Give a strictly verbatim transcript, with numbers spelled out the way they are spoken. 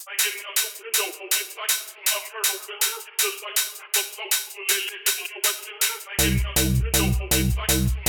I get nothing to know, it's like I'm hurdle builder, just like the soul, so they live in the west. I get nothing to know, it's like